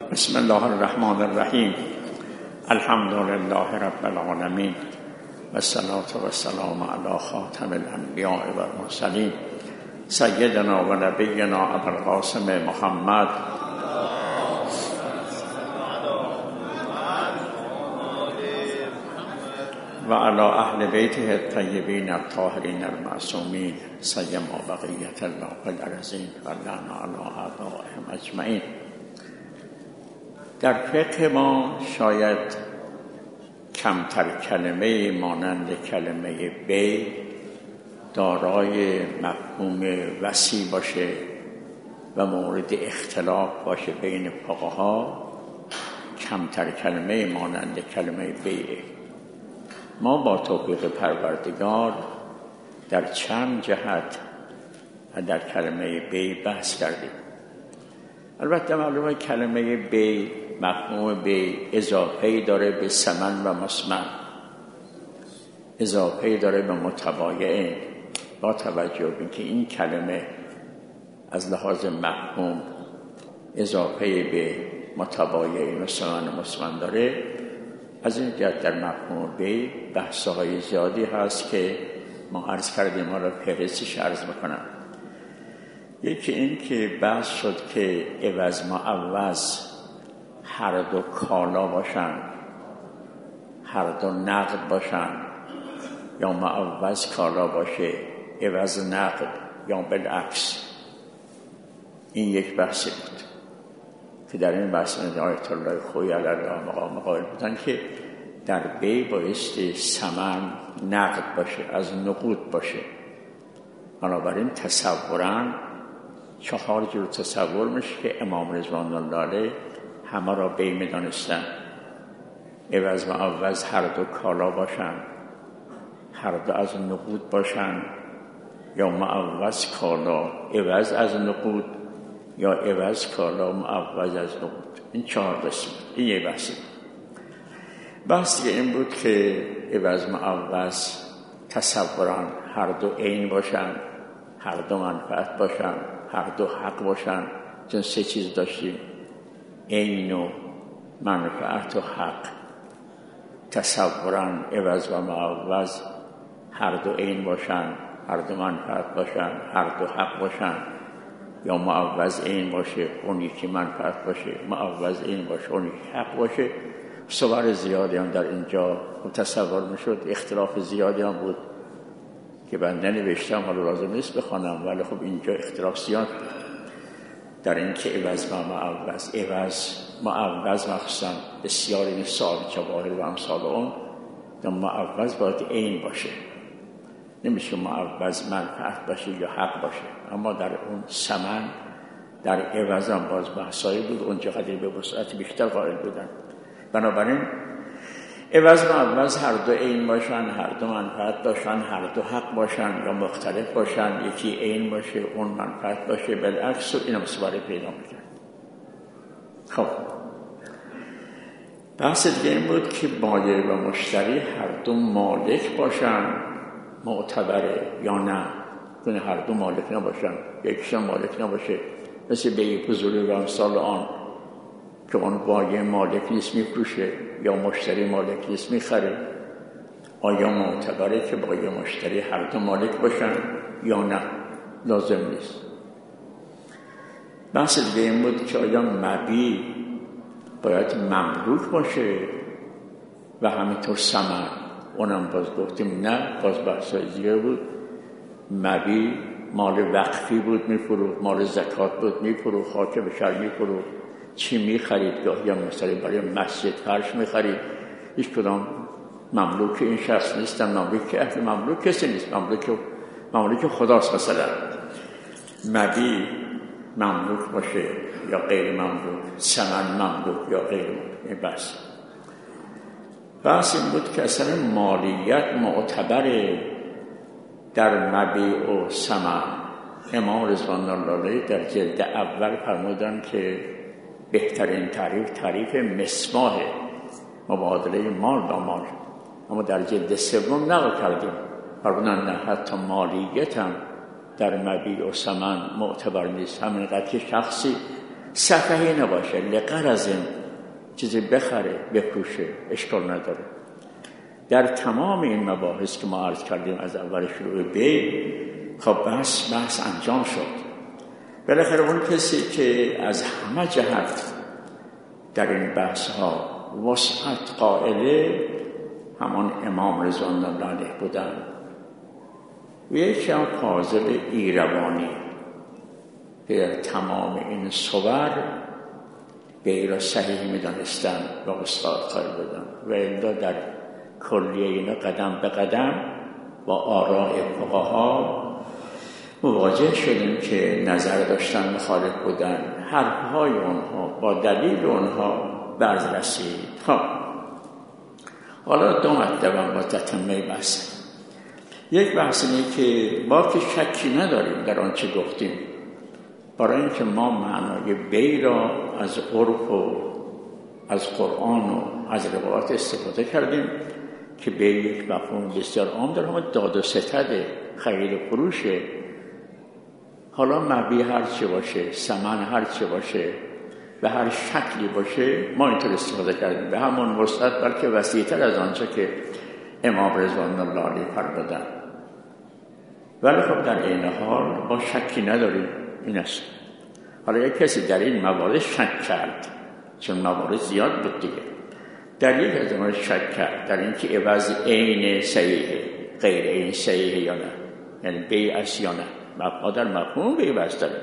بسم الله الرحمن الرحیم. الحمد لله رب العالمین و الصلاة و السلام علی خاتم الانبیاء و المرسلین سیدنا و نبینا ابوالقاسم محمد و علی اهل بیته الطیبین الطاهرین المعصومین سیما بقیة الله الارضین و لعن علی اعدائهم اجمعین. در فقه ما شاید کمتر کلمه مانند کلمه بی دارای مفهوم وسیع باشه و مورد اختلاف باشه بین فقها. کمتر کلمه مانند کلمه بیه. ما با توفیق پروردگار در چند جهت در کلمه بی بحث کردیم. البته معلومه کلمه بی مفهوم بی اضافه‌ای داره به ثمن و مسمن، اضافه‌ای داره به متبایعین، با توجه به اینکه این کلمه از لحاظ مفهوم اضافه‌ای به متبایعین و ثمن و مسمن داره. از این جهت در مفهوم بی بحث‌های زیادی هست که ما عرض کردیم، حالا فهرستش عرض میکنم. یکی این که بحث شد که عوض معوض هر دو کالا باشن، هر دو نقد باشن، یا معوض کالا باشه عوض نقد، یا بالعکس. این یک بحثی بود که در این بحث آیت الله خویی علیه الله مقام قائل بودن که در بی بایستی ثمن نقد باشه، از نقود باشه. بنابراین تصوراً 4 جور تصور میشه که امام رضوان الله علیه همه را بی میدانستن. عوض معوض هر دو کالا باشن، هر دو از نقود باشن، یا معوض کالا عوض از نقود، یا عوض کالا معوض از نقود. این 4 قسم. این یه بحثی. بحث دیگه این بود که عوض معوض تصوراً هر دو عین باشن، هر دو منفعت باشن، هر دو حق باشن. چون 3 چیز داشتیم: عین و منفعت و حق. تصوراً عوض و معوض هر دو عین باشن، هر دو منفعت باشن، هر دو حق باشن، یا معوض عین باشه اون یکی منفعت باشه، معوض عین باشه اون یکی حق باشه. صور زیادی هم در اینجا تصور میشد. اختلاف زیادی هم بود که بنده نوشتم، حالا لازم نیست بخوانم، ولی خب اینجا اختلاف زیاد در این که عوض و معوض. عوض معوض مخصوصا بسیار این سال جواهر و امثال اون در معوض باید عین باشه، نمیشه معوض منفعت باشه یا حق باشه. اما در اون ثمن در عوض هم باز بحثایی بود، اونجا قدری به وسعت بیشتر قائل بودن. بنابراین عوض معوض هر دو عین باشن، هر دو منفعت باشن، هر دو حق باشن، یا مختلف باشن، یکی عین باشه اون منفعت باشه، بالعکس. و اینم سواره پیدا میکنه. خب بحث دیگه این بود که بایع و مشتری هر دو مالک باشن. معتبره یا نه؟ کنه هر دو مالک نباشن، یکیشون مالک نباشه، مثل بیع فضولی و امثال آن که اون بایع مالک نیست میفروشه یا مشتری مالک نیست میخره. آیا معتبره که بایع مشتری هر دو مالک باشن یا نه؟ لازم نیست. بحث دیگه این بود که آیا مبیع باید مملوک باشه و همینطور ثمن؟ اونم باز گفتیم نه، باز بحث دیگه بود. مبیع مال وقفی بود میفروخت، مال زکات بود میفروخت، خاک بشر میفروخت، چی میخرید؟ یا مثلا برای مسجد فرش میخرید. هیچ کدام مملوک این شخص نیستن. مملوک اهل مملوک کسی نیست، مملوک خداست. مثلا مبیع مملوک باشه یا غیر مملوک، ثمن مملوک یا غیر مملوک. بحث این بود که اصلا مالیت معتبره در مبیع و ثمن. امام رضوان الله علیه در جلد اول فرمودن که بهترین تعریف مسماه مبادله مال با مال. اما در جلد 3 نقل کردیم فرمودن نه، حتی مالیت هم در مبیع و ثمن معتبر نیست. همینقدر که شخصی صفحه‌ای نباشه، لغرض چیزی بخره بفروشه، اشکال نداره. در تمام این مباحث که ما عرض کردیم از اول شروع بی، خب بحث انجام شد. بالاخره اون کسی که از همه جهت در این بحث ها وسعت قائله همان امام رضوان الله علیه بودن و یکی هم فاضل ایروانی که در تمام این صور بی را صحیح می دانستن و استاد قائل بودن و الا در کلیه اینا قدم به قدم با آراء فقها مواجه شدیم که نظر داشتن مخالف بودن، حرفهای اونها با دلیل اونها برز رسید. خب حالا دو مطلبم با تتمه بحث. یک بحث اینه که ما که شکی نداریم در آنچه گفتیم، برای اینکه ما معنای بی را از عرف و از قرآن و از روایات استفاده کردیم که بی یک مفهوم بسیار عام داره، همه داد و ستد، خرید و فروشه. حالا مبیع هر چی باشه، ثمن هر چی باشه، به هر شکلی باشه، ما اینطور استفاده کردیم به همون وسعت، بلکه وسیع‌تر از آنچه که امام رضوان الله علیه فرمودن. ولی خب در این حال ما شکی نداریم این است. حالا یک کسی در این موارد شک کرد، چون موارد زیاد بود دیگه، در یک از موارد شک کرد در این که عوض عین صحیحه غیر عین صحیحه یا نه، یعنی بیع است یا نه. ما در مفهوم بیع بس داریم.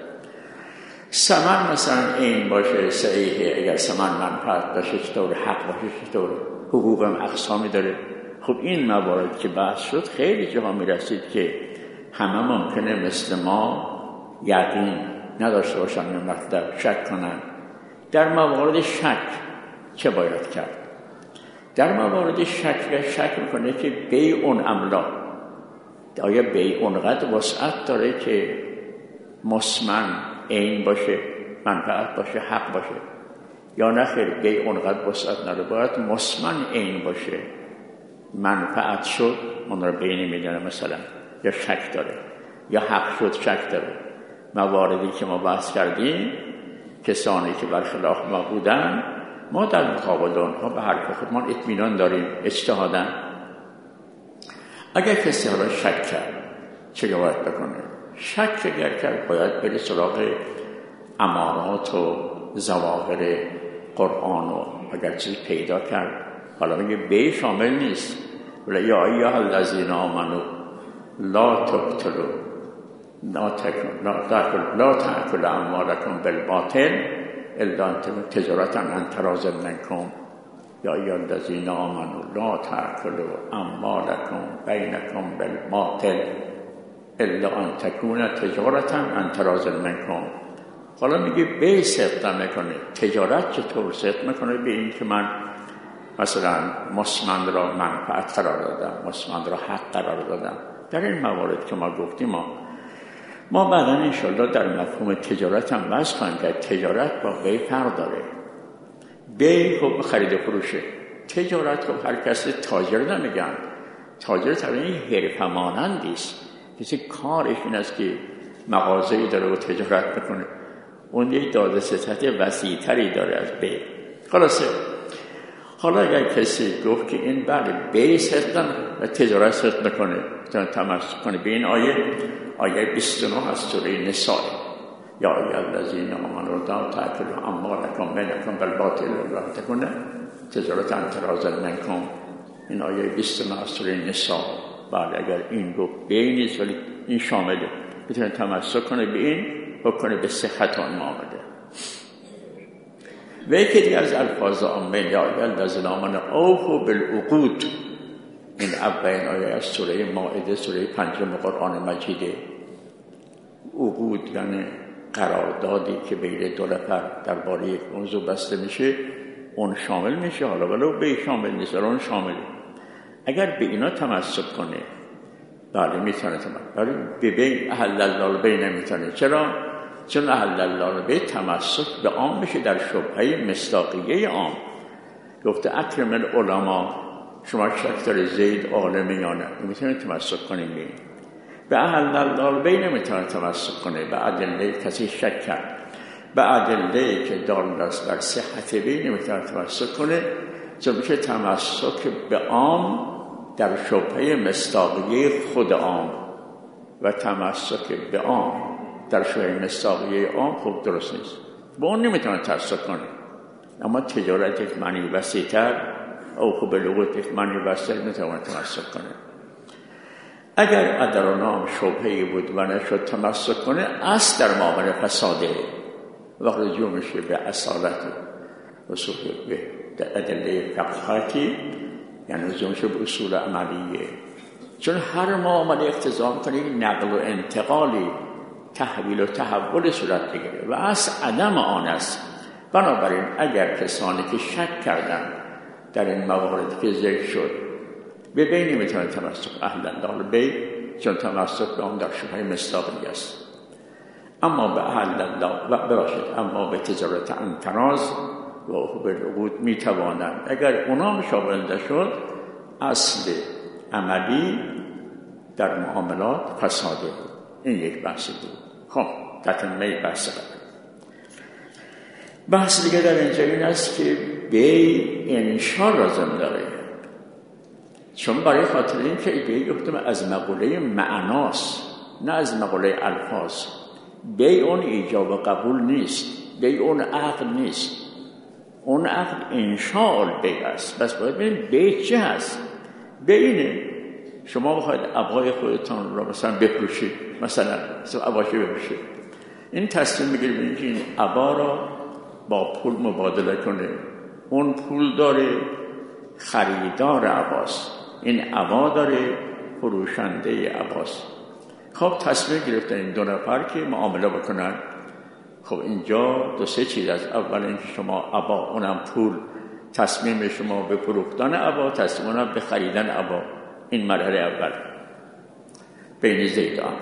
ثمن مثلا عین باشه صحیحه، اگر ثمن منفعت باشه چطور، حق باشه چطور، حقوق هم اقسامی داره. خب این موارد که بحث شد خیلی جاها میرسید که همه ممکنه مثل ما یقین نداشته باشن یا مطلب شک کنن. در موارد شک چه باید کرد؟ در موارد شک میکنه که بیع املا، آیا بیع اونقدر وسعت داره که مسمن عین باشه، منفعت باشه، حق باشه، یا نه خیر بیع اونقدر وسعت نداره، باید مسمن عین باشه، منفعت شد اون رو بین میدونه مثلا، یا شک داره، یا حق شد شک داره. مواردی که ما بحث کردیم کسانی که برخلاف ما بودن، ما در مقابل اونها به حرف خودمان اطمینان داریم اجتهادن. اگر کسی حالا شک کرد چه باید بکنه؟ شک اگر کرد باید بره سراغ امارات و ظواهر قرآن و اگر چیزی پیدا کرد، حالا میگه بی شامل نیست، ولی یا ایها الذین آمنوا لا تقتلوا لا تأکلوا اموالکم بالباطل الا تجارة عن تراض منکم یا ایها الذین آمنوا لا تأکلوا اموالکم بینکم بالباطل الا ان تکون تجارة عن تراض منکم. حالا میگه بی صدق میکنه. تجارت چطور صدق میکنه؟ به این که من مثلا مسمن را منفعت قرار دادم، مسمن را حق قرار دادم. در این موارد که ما گفتیم ما بعدا انشالله در مفهوم تجارت هم بحث خواهیم که تجارت با بی فرق داره. بی خب خرید و فروشه، تجارت خب هر کسی تاجر نمیگن. تاجر طبعا حرفه مانندی است، کسی کارش این است که مغازه‌ای داره و تجارت میکنه، اون یک داده ستت وسیع‌تری داره از بی. خلاصه حالا اگر کسی گفت که این بله بی صدقن و تجارت صدق نکنه، تمسک کنه به این آیه 29 از سوره نساء، یا ایها الذین آمنوا لا تأکلوا اموالکم بینکم بالباطل الا ان تکون تجارة عن تراض منکم. این آیه 29 از سوره نساء. بله اگر این گفت بی نیست ولی این شامله، بتونه تمسک کنه به این و کنه به صحت آن معامله. و یکی دیگر از الفاظ عامه، یا ایها الذین آمنوا اوفوا بالعقود، این اولین آیه از سوره مائده، سوره 5 قرآن مجیده. عقود یعنی قراردادی که بین دو نفر درباره یک موضوع بسته میشه، اون شامل میشه. حالا ولو به شامل نیست ولی اون شامله. اگر به اینا تمسک کنه بله میتونه تمسک، ولی به بی احل الله البیع نمیتونه. چرا؟ چون احل الله البیع تمسک به عام میشه در شبهه مصداقیه عام. گفته اکرم العلماء، شما شک داره زید عالمه یا نه، نمیتونه تمسک کنیم به احل الله البیع نمیتونه تمسک کنه به ادله کسی شک کرد. به ادله که دال است بر صحت وی نمیتونه تمسک کنه، چون که تمسک به عام در شبهه مصداقیه خود عام و تمسک به عام در شبهه مصداقیه عام خوب درست نیست، با اون نمیتونه تمسک کنه. اما تجارت یک معنی وسیع‌تر او خوب لغت یک معنی وسیع میتونه تمسک کنه. اگر ادر و نام شبهه‌ای بود و نشد تمسک کنه، اصل در معامله فساده و رجوع میشه به اصالت اصول به ادله فقهاتی، یعنی رجوع میشه به اصول عملیه. چون هر معامله اقتضا میکنه نقل و انتقالی، تحویل و تحول صورت بگیره و اصل عدم آن است. بنابراین اگر کسانی که شک کردن در این موارد که ذکر شد به بی نمیتونه تمسک اهل الله بی، چون تمسک به آن در شبهه مصداقی است. اما به اهل الله و بباشد، اما به تجارت انتراز و حقوق العقود میتوانند اگر اونا مشابهنده شد اصل عملی در معاملات فساده. این یک بحث بود. خب تتمه بحث قبل. بحث دیگه در اینجا این است که بی انشا لازم داره، چون برای خاطر این که بی گفتم از مقوله معناست نه از مقوله الفاظ. بی اون ایجاب و قبول نیست، بی اون عقد نیست، اون عقد انشاء البی است. بس باید ببینیم بی چه هست. بی اینه شما بخواید عبای خودتان را مثلا بپوشید، مثلا عباشو بپوشید، این تصمیم بگیرید که این عبا را با پول مبادله کنه، اون پول داره خریدار عباست، این عبا داره فروشنده عباست. خب تصمیم گرفتن این دو نفر که معامله بکنن. خب اینجا دو سه چیز است. اول اینکه شما عبا اونم پول، تصمیم شما به فروختن عبا، تصمیم اونم به خریدن عبا. این مرحله اول بین زید و عمرو.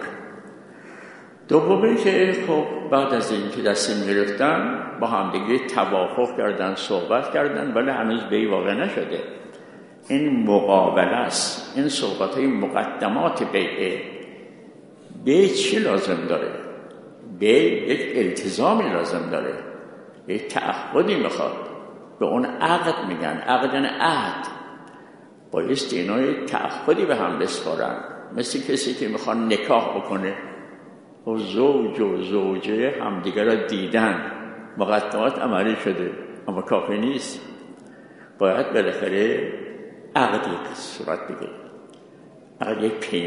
دومی که خب بعد از این که تصمیم گرفتن با هم دیگه توافق کردن، صحبت کردن، ولی هنوز بی واقع نشده. این مقابله است، این صحبت های مقدمات بیعه. بی چی لازم داره؟ بی یک التزامی لازم داره، یک تعهدی میخواد. به اون عقد میگن. عقد یعنی عهد. بایستی اینا تعهدی به هم بسپارن، مثل کسی که میخوان نکاح بکنه و زوج و زوجه همدیگر را دیدن، مقدمات عملی شده اما کافی نیست، باید بالاخره عقدی صورت بگیره. عقد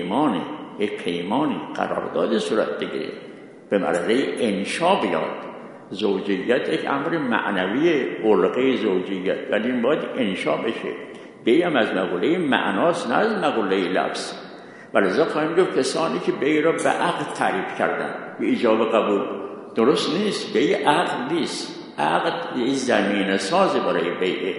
یک پیمانی قرارداد صورت بگیره، به مرحله انشا بیاد. زوجیت یک امر معنوی، علقه زوجیت، ولی این باید انشا بشه. بیم از مقوله معناست نه از مقوله لفظ. ولذا خواهیم گفت کسانی که بی را به عقد تعریف کردن، به ایجاب قبول، درست نیست. بی عقد نیست، عقد یه زمین ساز برای بیعه.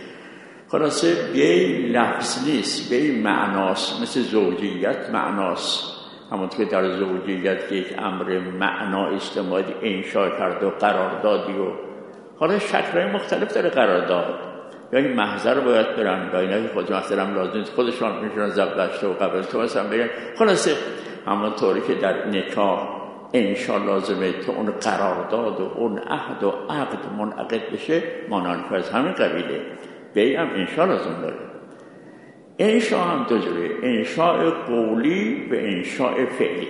خلاصه بی لفظ نیست، بی معناست. مثل زوجیت معناست، همونطور که در زوجیت که یک امر معنا استماعی انشاء کرد و قراردادی و حالا شکل‌های مختلف داره قرارداد. یا این محضر باید برن، یا اینه خود محضرم لازم نیست، خودشان میشونن زبدشته و قبل تو مثلا بگن. خلاصه همونطوری که در نکاح انشاء لازمه که اون قرارداد و اون عهد و عقد منعقد بشه، مانند از همین قبیله. بی هم انشاء لازم داره. انشاء هم دو جوره، انشاء قولی و انشاء فعلی.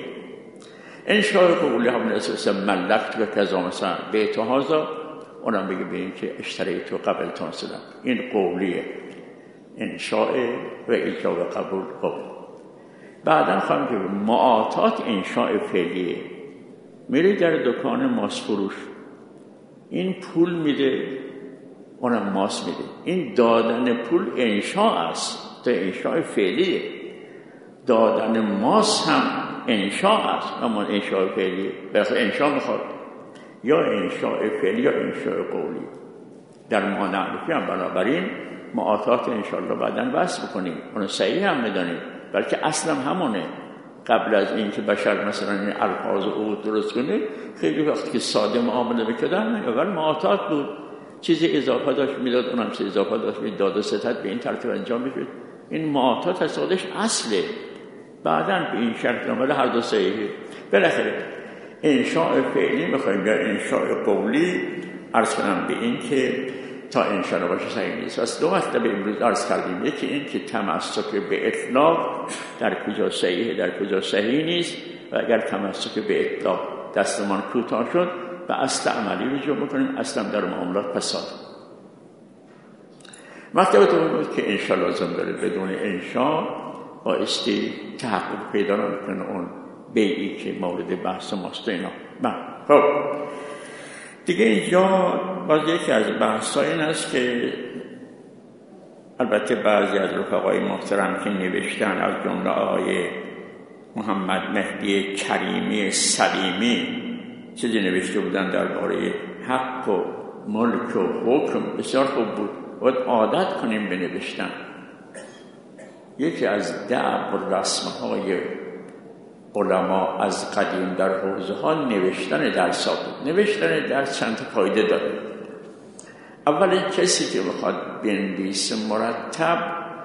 انشاء قولی هم اساس ملکت و کذا، مثلا بیت هازا، اونم بگه به این که اشتریت و قبل تانسلم، این قولیه. انشاء و ایجاب قبول قول. بعدا خواهم که معاطات انشاء فعلیه. میره در دکان ماس فروش، این پول میده، اونم ماس میده. این دادن پول انشاء است، تا انشاء فعلیه. دادن ماس هم انشاء است، اما انشاء فعلیه. بالاخره انشاء میخواد، یا انشاء فعلی یا انشاء قولی. در معنی هم بنابراین معاطات انشاءالله بعداً بحث بکنیم، اونو صحیح هم میدانیم، بلکه اصلا همونه. قبل از این که بشر مثلا این الفاظ و عقود درست کنه، خیلی وقتی که ساده معامله میکردن، اول معاطات بود، چیزی اضافه داشت میداد، اونم چیز اضافه داشت میداد و ستت به این ترتیب انجام میشد. این معاطات از خودش اصله، بعداً به این شرط نامه هر دو صحیحه. بالاخره انشاء فعلی میخوایم یا انشاء قولی، عرض کنم به این که تا انشاء باشه صحیح نیست. از دو مطلب امروز عرض کردیم، یکی این که تمسک به اطلاق در کجا صحیحه در کجا صحیح نیست، و اگر تمسک به اطلاق دستمان کوتاه شد و اصل عملی رجوع بکنیم، اصلا در معاملات فساد. مطلب دوم بود که انشاء لازم داره، بدون انشاء بایستی تحقق پیدا نکنه اون بیعی که مورد بحث ماست اینا. خب دیگه اینجا باز یکی از بحث‌ها این است که البته بعضی از رفقای محترم که نوشتن، از جمله آقای محمد مهدی کریمی سلیمی چیزی نوشته بودن درباره حق و ملک و حکم، بسیار خوب بود. باید عادت کنیم بنوشتن. یکی از دعب و رسم‌های علما از قدیم در حوزه ها نوشتن درس بود. نوشتن درس چند تا فایده داره. اول کسی که بخواد بنویسه مرتب،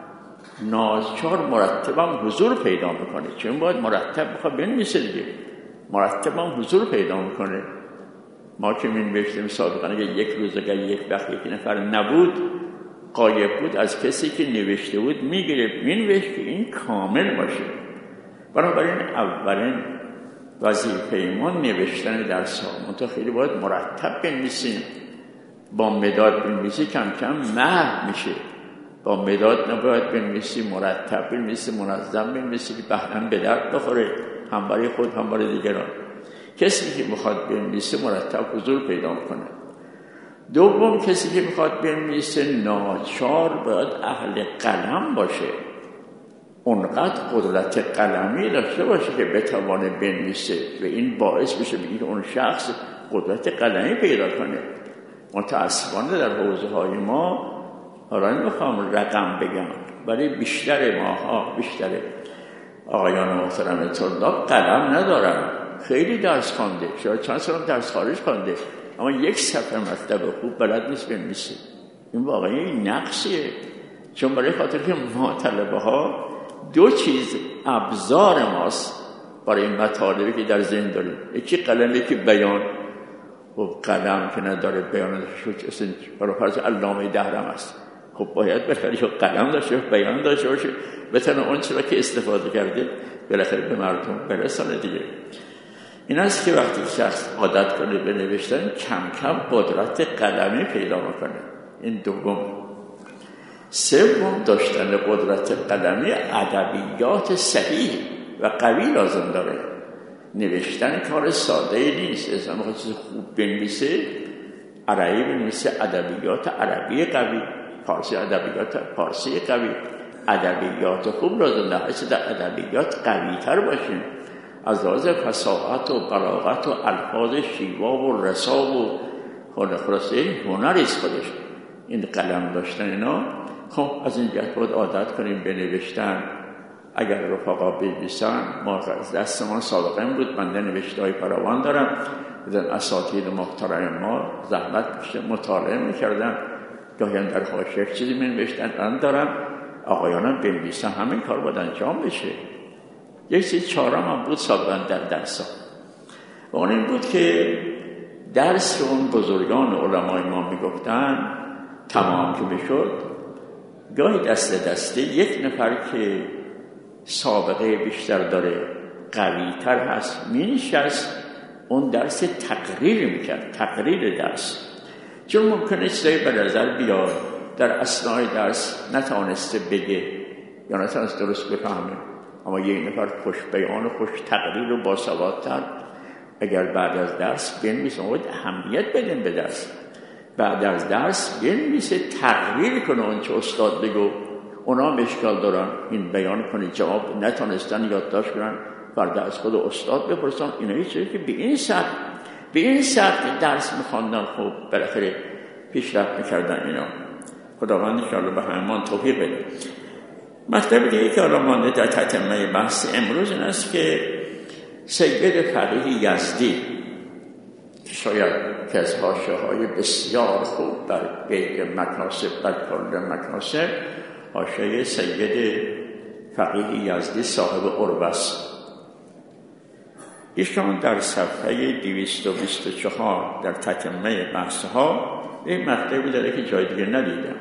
ناچار مرتب هم حضور پیدا میکنه، چون باید مرتب بخواد بنویسه دیگه، مرتب هم حضور پیدا میکنه. ما که نوشتیم سابقا اگه یک روز اگر یک وقت یک نفر نبود، غایب بود، از کسی که نوشته بود میگرفت مینوشت که این کامل باشه. بنابراین اولین وظیفه ما نوشتن درس ها. منتها خیلی باید مرتب بنویسیم. با مداد بنویسی کم کم محو میشه. با مداد نباید بنویسی، مرتب بنویسی، منظم بنویسی که بعداً به درد بخوره، هم برای خود هم برای دیگران. کسی که میخواد بنویسه مرتب حضور پیدا کنه. دوم کسی که میخواد بنویسه ناچار باید اهل قلم باشه، اونقدر قدرت قلمی داشته باشه که بتوانه بنویسه و این باعث بشه که اون شخص قدرت قلمی پیدا کنه. متاسفانه در حوزه های ما، حالا نمیخوام رقم بگم، ولی بیشتر ماها، بیشتر آقایان محترم طلاب قلم ندارن. خیلی درس خوانده، شاید چند سال درس خارج خوانده، اما یک صفحه مطلب خوب بلد نیست بنویسه. این واقعا نقصیه، چون برای خاطر که ما طلبه ها دو چیز ابزار ماست برای مطالبی که در ذهن داریم، یکی قلم، یکی بیان. خب قلم که نداره، بیان داشته، برای فرض علامه دهرم است، خب باید بالاخره قلم داشته، بیان داشته باشه، بتونه اون چیزی که استفاده کرده بالاخره به مردم برسونه دیگه. این است که وقتی شخص عادت کنه به نوشتن، کم کم قدرت قلمی پیدا میکنه. این دوم. سوم، داشتن قدرت قلمی ادبیات صحیح و قوی لازم داره. نوشتن کار ساده نیست. انسان میخواد چیز خوب بنویسه، عربی بنویسه، ادبیات عربی قوی، فارسی ادبیات فارسی قوی، ادبیات خوب لازم داره. هرچه در ادبیات قوی تر باشیم، از لحاظ فصاحت و بلاغت و الفاظ شیوا و رسا و خلاصه هنریست خودش این قلم داشتن اینا. خب از این جهت باید عادت کنیم به نوشتن. اگر رفقا بنویسن، ما دست ما سابقه بود، من نوشته های فراوان دارم، اساتید محترم ما زحمت مطالعه میکردن، گاهی در حاشیه چیزی نوشتن. من دارم آقایانم بنویسن، همین کار باید انجام بشه. یک چیز چهارم هم بود سابقا در درس ها، و اون این بود که درس اون بزرگان علمای ما میگفتن تمام که بشد، گاهی دسته یک نفر که سابقه بیشتر داره، قوی تر هست، مینشست اون درس تقریر میکرد، تقریر درس. چون ممکنه چیزایی به نظر بیاد در اثنای درس نتوانسته بگه یا نتوانسته درست بفهمه، اما یک نفر خوش بیان و خوش تقریر و باسوادتر اگر بعد از درس بنویسه، باید اهمیت بدیم به درس. بعد از درس بنویسه، تقریر کنه اون چه استاد بگو. اونا مشکل دارن این بیان کنه، جواب نتونستن یادداشت کنن، فردا از خود استاد بپرسن. اینا چیزی که به این سطح درس می‌خواندن، خب بالاخره پیشرفت می‌کردن اینا. خداوند انشاءالله به همون توفیق بده. مطلب دیگه که الان مانده در تتمه بحث امروز این است که سید فقیه یزدی که شاید که از حاشیه‌های بسیار خوب بر بیت مکاسب، بر کل مکاسب، حاشیه سید فقیه یزدی صاحب عربه است. ایشان در صفحه 224 در تتمه بحث‌ها این مطلبی داره که جای دیگه ندیدم.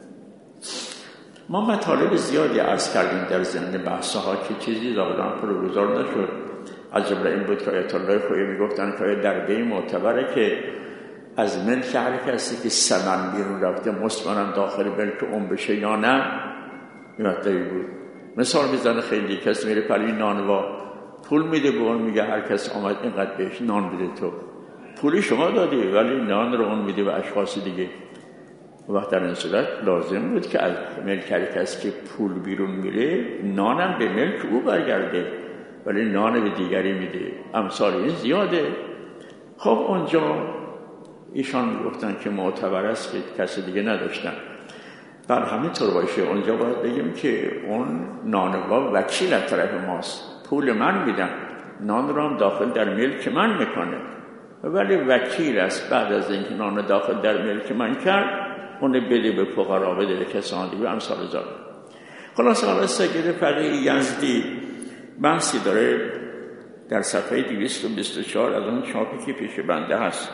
ما مطالب زیادی عرض کردیم در ضمن بحث‌ها که چیزی ظاهراً پروگذار نشد. از جمله این بود که آیت الله خویی میگفتن که در بین معتبره که از ملک هر کسی که ثمن بیرون رفته مطمئنا داخل ملک اون بشه یا نه. این مطلبی بود. مثال میزنه خیلی کسی میره پلی نانوا پول میده به اون، میگه هر کس آمد اینقدر بهش نان بده، تو پولی شما دادی ولی نان رو اون میده به اشخاص دیگه. وقت در این صورت لازم بود که از ملک هر کسی که پول بیرون میره نانم به ملک او برگرده، ولی نان به دیگری میده. امثال این زیاده. خب اونجا ایشان گفتن که معتبر است که کسی دیگه نداشتن. بر همین طور باشه اونجا باید بگیم که اون نانوا وکیل از طرف ماست، پول من میدم، نان رو هم داخل در ملک من میکنه، ولی وکیل است بعد از اینکه نان داخل در ملک من کرد اون بده به فقرا، بده به کسان دیگه، امثال زاد. خلاص حالا سید فقیه یزدی بحثی داره در صفحه 224 از اون چاپی که پیش بنده هست.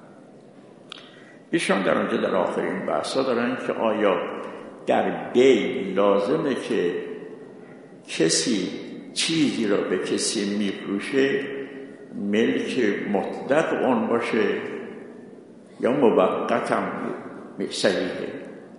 ایشان در آنجا در آخرین بحثا دارن که آیا در بی لازمه که کسی چیزی را به کسی میفروشه ملک مطلق اون باشه یا موقت هم صحیحه.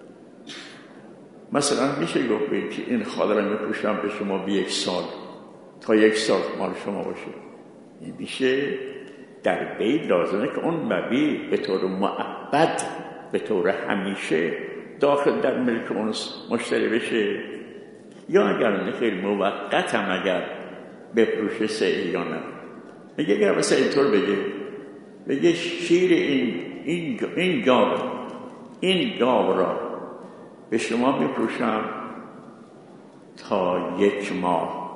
مثلا میشه گفت که این خاله را میفروشم به شما به 1 سال، تا 1 سال مال شما باشه. این میشه در بی لازمه که اون مبیع به طور مؤبد، به طور همیشه داخل در ملک اون مشتری بشه، یا اگر خیلی موقت هم اگر بفروشه صحیح یا نه. میگه اگر مثلا اینطور بگه شیر این گاو را به شما میفروشم تا 1 ماه.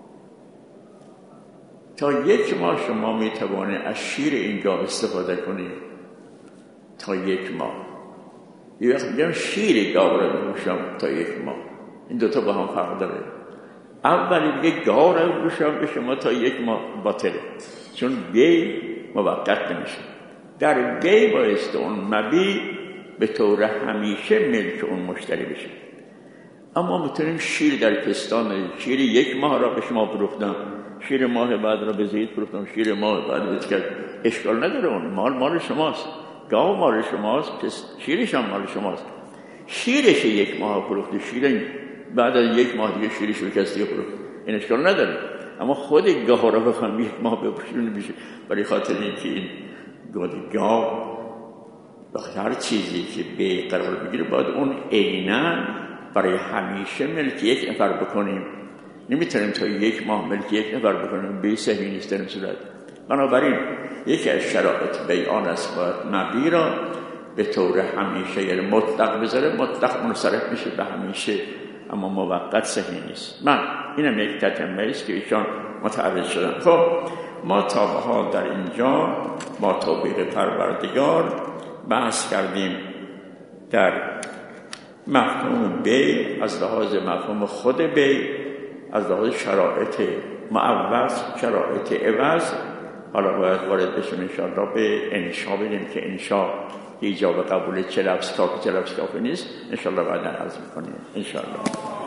تا 1 ماه شما میتوانید از شیر این گاو استفاده کنید، تا 1 ماه. یه وقت میگم شیر گاو را میفروشم تا 1 ماه، این دوتا با هم فرق داره. اولی میگه گاو را میفروشم به شما تا 1 ماه، باطله، چون بی موقت نمیشه. در بی بایسته اون مبیع به طور همیشه ملک اون مشتری بشه. اما میتونیم شیر در پستان، شیر 1 ماه را به شما فروختم، شیر ماه بعد را به زید فروختم، شیر ماه بعد کرد، اشکال نداره، اون مال شماست، گاو مال شماست، شیرش هم مال شماست. شیرش 1 ماه فروخته، شیر بعد از 1 ماه دیگه شیرش رو کسی فروخت، این اشکال نداره. اما خود گاو را بخوام 1 ماه بفروشیم نمیشه، برای خاطر اینکه این گاو هر چیزی که به قرار بگیره باید اون عیناً برای همیشه ملک 1 نفر بکنیم. نمیتونیم تا 1 ماه ملک 1 نفر بکنیم، به صحیح نیست در این صورت. بنابراین یکی از شرایط بیع آن است باید مبیع را به طور همیشه، یعنی مطلق بذاره، مطلق منصرف میشه به همیشه، اما موقت صحیح نیست. اینم یک تتمه است که ایشان متعرض شدن. خب ما تا به حال در اینجا با توفیق پروردگار بحث کردیم در مفهوم بیع از لحاظ مفهوم خود بیع، از لحاظ شرایط معوض، شرایط عوض. حالا باید وارد بشیم انشاءالله به انشا، بگیم که انشا ایجاب قبول چه لفظ کافی چه لفظ کافی نیست. انشاءالله بعدا عرض میکنیم انشاءالله.